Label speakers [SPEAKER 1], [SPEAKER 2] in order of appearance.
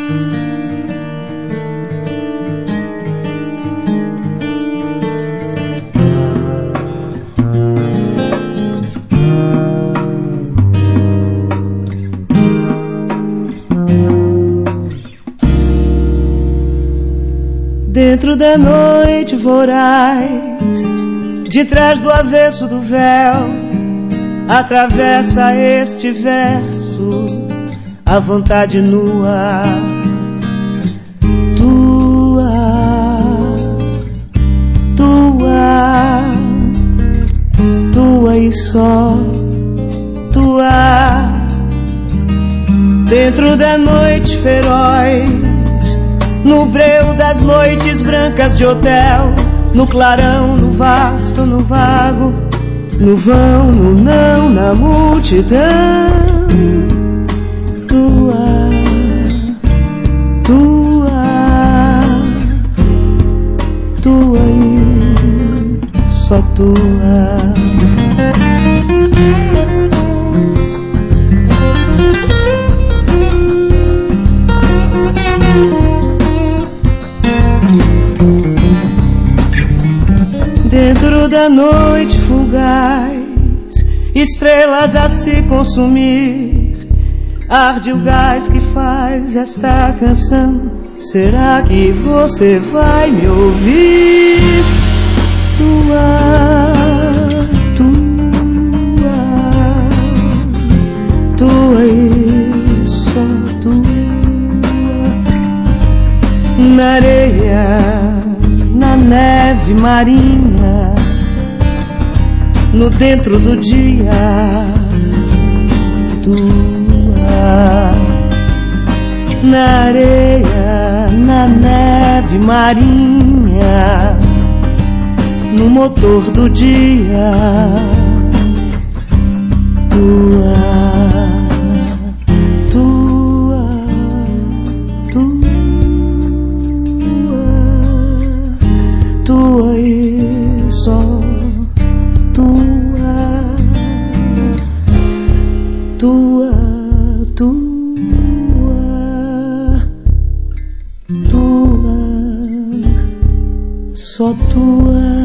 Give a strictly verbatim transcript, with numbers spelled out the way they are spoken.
[SPEAKER 1] Dentro da noite voraz, de trás do avesso do véu, atravessa este verso, a vontade nua, tua, tua, tua e só tua. Dentro da noite feroz, no breu das noites brancas de hotel, no clarão, no vasto, no vago, no vão, no não, na multidão. Tua, tua, tua e só tua. Dentro da noite fugaz, estrelas a se consumir, arde o gás que faz esta canção. Será que você vai me ouvir? Tua, tua, tua e só tua. Na areia, na neve marinha, no dentro do dia, tua. Na areia, na neve marinha, no motor do dia, tua, tua, tua. Tua e só tua, tua, tua, tua, só tua.